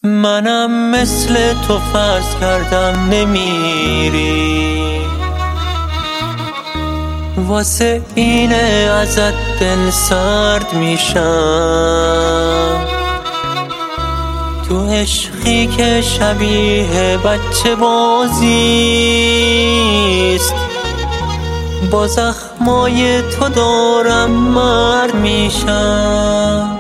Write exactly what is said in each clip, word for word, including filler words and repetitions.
منم مثل تو فرض کردم نمیری، واسه اینه ازت دل سرد میشم. تو عشقی که شبیه بچه بازیست، با زخمای تو دارم مرد میشم.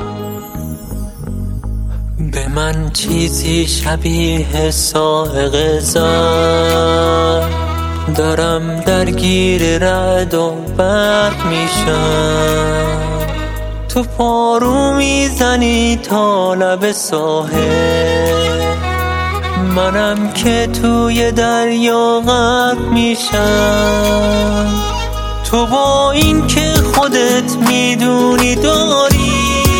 به من چیزی شبیه سائق زد، دارم درگیر رعد و برق میشم. تو پارو میزنی تا لب ساحل، منم که توی دریا غرق میشم. تو با این که خودت میدونی داری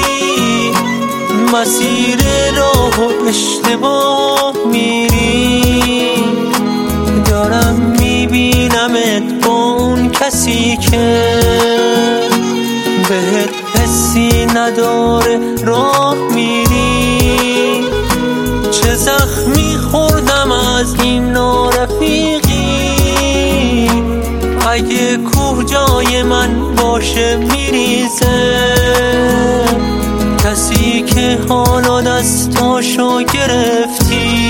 مسیر راه و اشتباه میری، دارم میبینمت با اون کسی که بهت حسی نداره راه میری. چه زخمی خوردم از این نارفیقی، اگه کوه جای من باشه میریزه. کسی که حالا دستاشو گرفتی،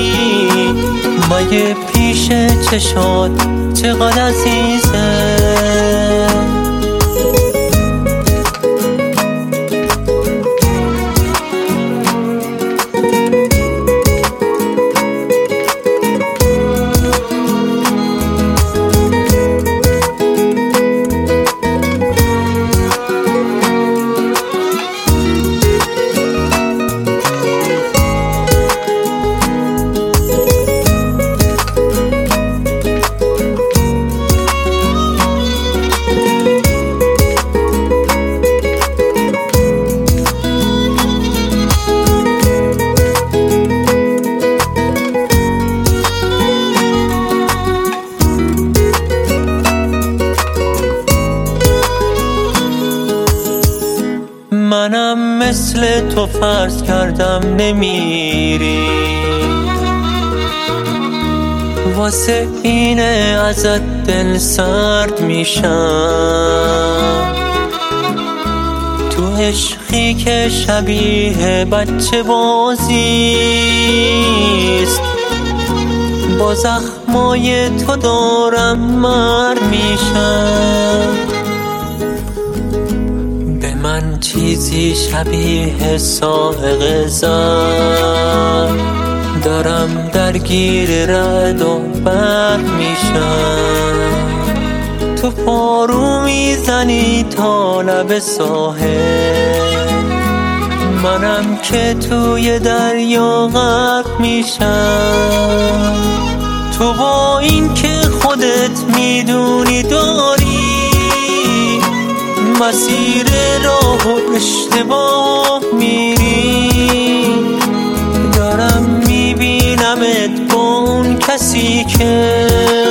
مگه پیش چشات چقدر عزیزه. منم مثل تو فرض کردم نمیری، واسه اینه ازت دل سرد میشم. تو عشقی که شبیه بچه بازیست، با زخمای تو دارم مرد میشم. من چیزی شبیه سائق زد، دارم درگیر رعد و برق میشم. تو پارو میزنی تا لب ساحل، منم که توی دریا غرق میشم. تو با این که خودت میدونی داری مسیر راه و اشتباه میری، دارم میبینمت با اون کسی که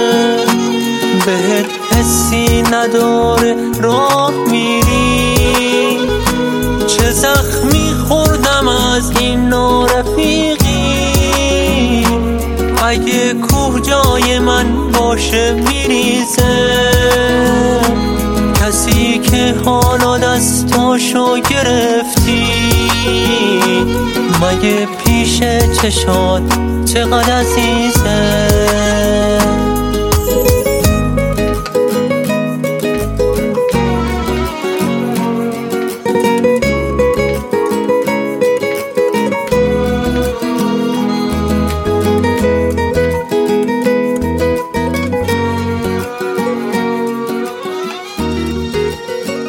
بهت حسی نداره راه میری. چه زخمی خوردم از این نارفیقی، اگه کوه جای من باشه میریزه. کسی که حالا دستاشو گرفتی، مگه پیش چشات چقدر عزیزه.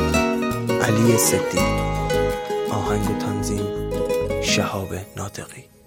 علی صدیق. آهنگ و تنظیم شهاب ناطقی.